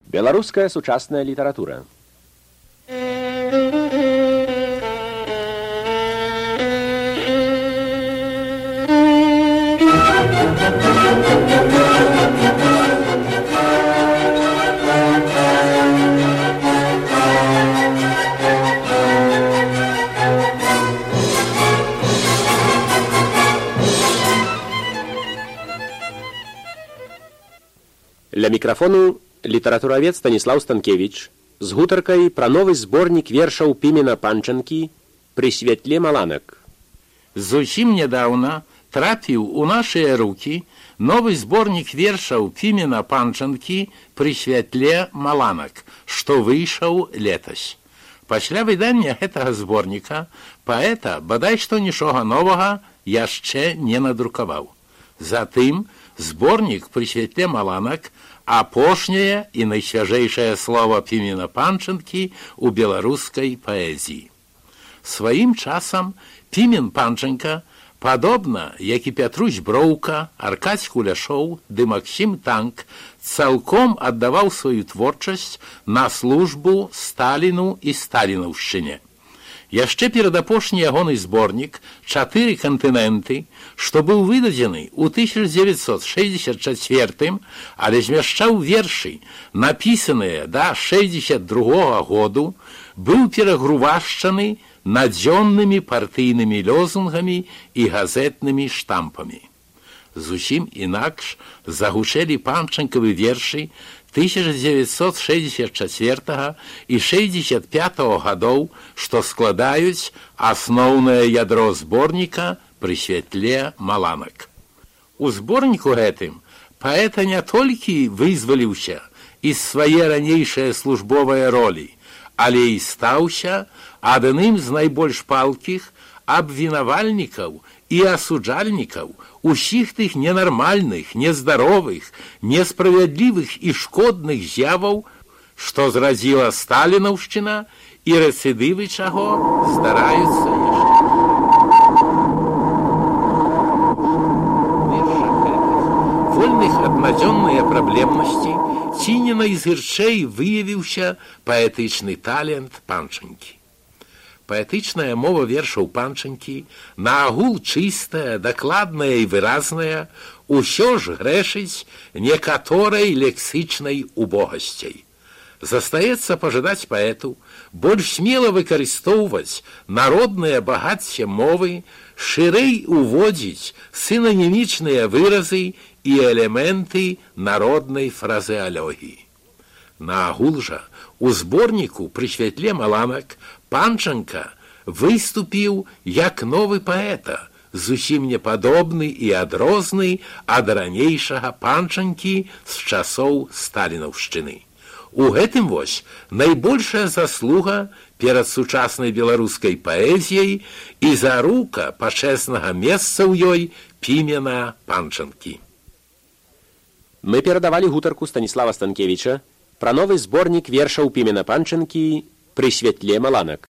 Беларуская сучасная літаратура. Ля мікрафону літаратуравед Станіслаў Станкевіч з гутаркай пра новы зборнік вершаў Пімена Панчанкі «Пры святле маланак». Зусім нядаўна трапіў у нашыя рукі новы зборнік вершаў Пімена Панчанкі «Пры святле маланак», што выйшаў летась. Пасля выдання гэтага зборніка паэта бадай што нічога новага яшчэ не надрукаваў. Затым зборнік «Пры святле маланак» апошняе і найсвяжэйшае слова Пімена Панчанкі ў беларускай паэзіі. Сваім часам Пімен Панчанка, падобна, як і Пятрусь Броўка, Аркадзь Куляшоў ды Максім Танк, цалком аддаваў сваю творчасць на службу Сталіну і сталінаўшчыне. Яшчэ перадапошні ягоны зборнік «Чатыры кантыненты», што быў выдадзены ў 1964, але змяшчаў вершы, напісаныя да 62 году, быў перагрувашчаны надзённымі партыйнымі лозунгамі і газетнымі штампамі. Зусім інакш загучэлі панчанкавы вершы 1964 і 65 гадоў, што складаюць асноўнае ядро зборніка «Пры святле маланак». У зборніку гэтым паэта не толькі вызваліўся з свае ранейшыя службовыя ролі, але і стаўся адным з найбольш палкіх абвінавальнікаў і асуджальнікаў усіх тых ненармальных, нездаровых, несправядлівых і шкодных з'яваў, што зрадзіла сталінаўшчына і рэцыдывы чаго здараюцца яшчэ. Вольных ад надзённай праблемнасці ці не найзірчэй выявіўся паэтычны талент Панчанкі. Паэтычная мова вершаў Панчанкі, наагул чыстая, дакладная і выразная, усё ж грэшыць некаторай лексычнай убогасцяй. Застаецца пажадаць паэту больш смела выкарыстоўваць народнае багацце мовы, шырэй уводзіць сінанімічныя выразы і элементы народнай фразеалогіі. Наагул жа у зборніку «Пры святле маланак» Панчанка выступіў як новы паэта, зусім непадобны і адрозны ад ранейшага Панчанкі з часоў сталінаўшчыны. У гэтым вось найбольшая заслуга перад сучаснай беларускай паэзіяй і зарука пачэснага месца ў ёй Пімена Панчанкі. Мы перадавалі гутарку Станіслава Станкевіча пра новы зборнік вершаў Пімена Панчанкі «Пры святле маланак».